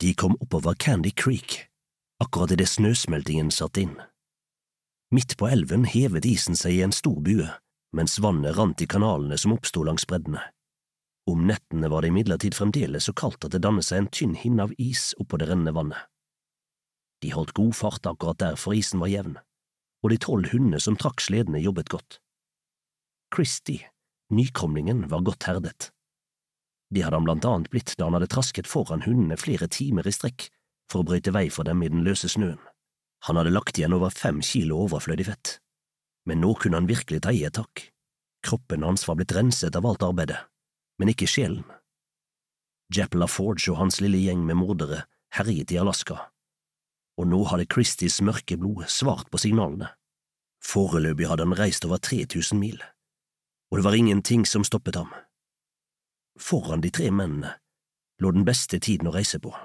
De kom oppover Candy Creek, akkurat i det snøsmeltingen satt inn. Midt på elven hevet isen seg i en stor bue, mens vannet rant i kanalene som oppstod langs breddene. Om nettene var det imidlertid fremdeles så kaldt at det dannet seg en tynn hinne av is oppå det rennende vannet. De holdt god fart akkurat der, for isen var jevn, og de 12 hundene som trakk sledene jobbet godt. Christy, nykomlingen, var godt herdet. Det hadde han blant annet blitt da han hadde trasket foran hundene flere timer i strekk for å brøyte vei for dem i den løse snøen. Han hadde lagt igjen over 5 kilo overflødig fett. Men nå kunne han virkelig ta i et tak. Kroppen hans var blitt renset av alt arbeidet, men ikke sjelen. Japp LaForge og hans lille gjeng med mordere herjet i Alaska, og nå hadde Christys mørke blod svart på signalene. Foreløpig hadde han reist over 3000 mil, og det var ingenting som stoppet ham. Foran de 3 mennene lå den beste tiden å reise på.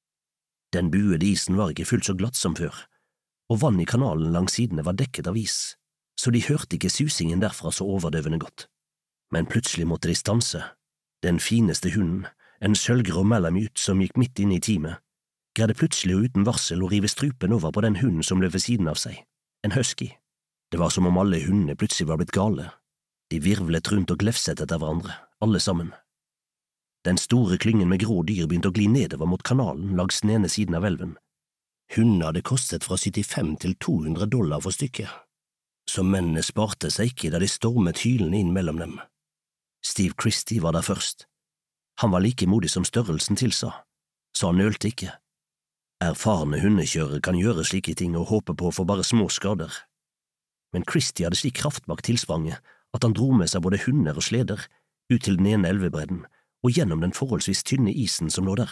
Den buede isen var ikke fullt så glatt som før, og vann i kanalen langs sidene var dekket av is, så de hørte ikke susingen derfra så overdøvende godt. Men plutselig måtte de stanse. Den fineste hunden, en sølvgrå Malamute som gikk midt inn i teamet, greide plutselig og uten varsel å rive strupen over på den hunden som løp ved siden av seg, en husky. Det var som om alle hundene plutselig var blitt gale. De virvlet rundt og glefset etter hverandre, alle sammen. Den store klyngen med grå dyr begynte å gli nedover mot kanalen langs den ene siden av elven. Hundene hadde kostet fra $75 til $200 for stykket, så mennene sparte seg ikke da de stormet hylende inn mellom dem. Steve Christy var der først. Han var like modig som størrelsen tilsa, så han nølte ikke. Erfarne hundekjørere kan gjøre slike ting og håpe på å få bare små skader. Men Christy hadde slik kraft bak tilspranget at han dro med seg både hunder og sleder ut til den ene elvebredden og gjennom den forholdsvis tynne isen som lå der.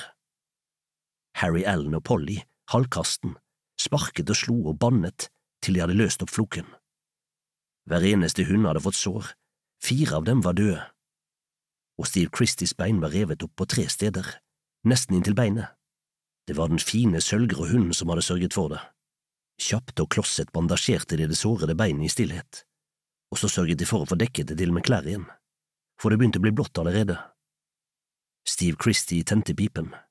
Harry Allen og Polly, halvkasten, sparket og slo og bannet til de hadde løst opp floken. Hver eneste hund hadde fått sår, 4 av dem var døde, og Steve Christys bein var revet opp på 3 steder, nesten inntil beinet. Det var den fine sølvgrå hunden som hadde sørget for det. Kjapt og klosset bandasjerte de det sårede beinet i stillhet, og så sørget de for å få dekket det til med klær igjen, for det begynte å bli blått allerede. Steve Christy tente pipen.